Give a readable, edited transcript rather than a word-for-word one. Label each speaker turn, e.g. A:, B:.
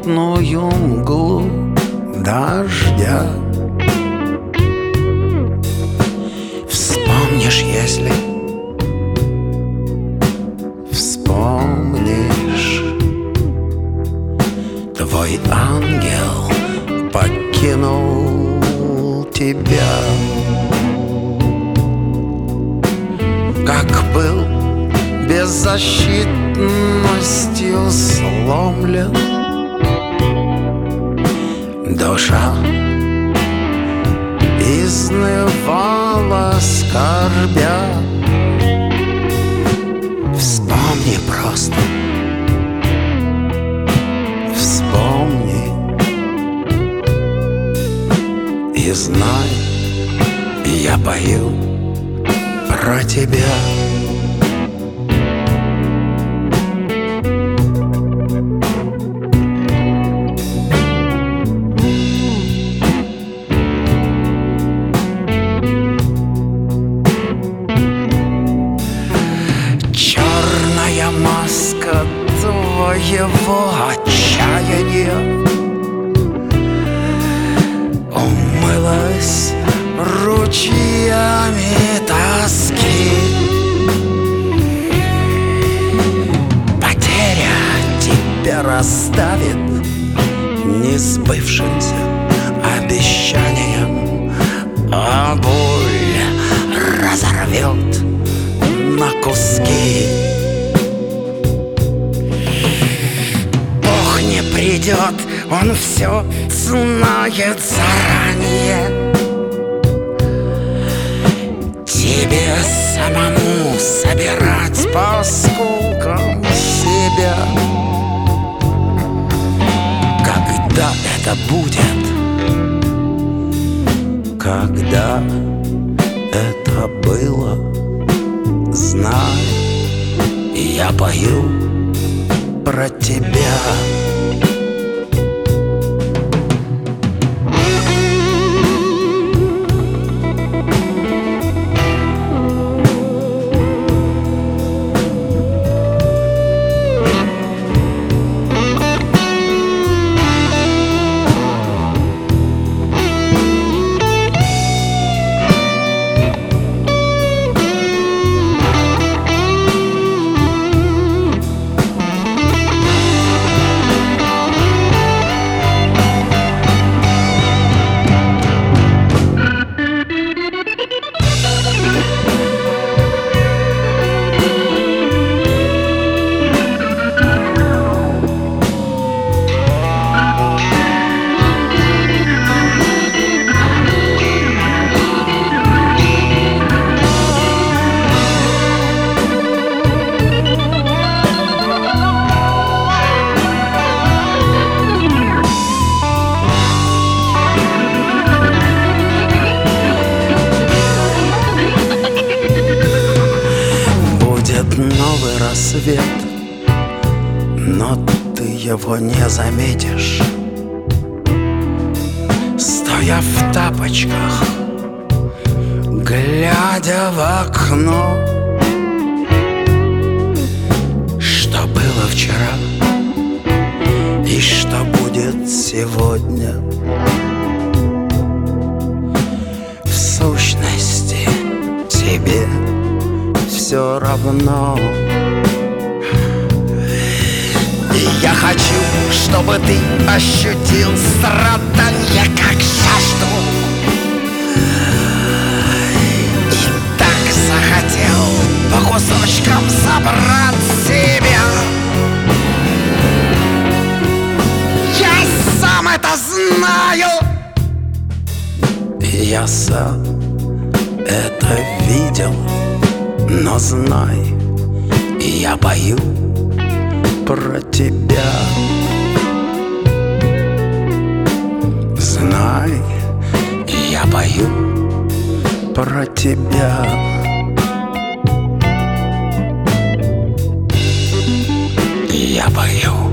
A: мутную мглу дождя. Вспомнишь, если вспомнишь, твой ангел покинул тебя. Как был беззащитностью сломлен, душа изнывала скорбя. Вспомни просто, вспомни и знай, я пою про тебя. Черная маска твоего отчаяния умылась ручьями тоски. Потеря тебя раздавит несбывшимся обещанием, а боль разорвет на куски. Бог не придет, Он все знает заранее. Тебе самому собирать по скулкам себя. Когда это будет? Когда это было? Знай, я пою про тебя. Новый рассвет, но ты его не заметишь, стоя в тапочках, глядя в окно. Что было вчера и что будет сегодня, в сущности тебе все равно. И я хочу, чтобы ты ощутил страдания как жажду, и так захотел по кусочкам собрать себя. Я сам это знаю, я сам это видел. Но знай, я пою про тебя. Знай, я пою про тебя. Я пою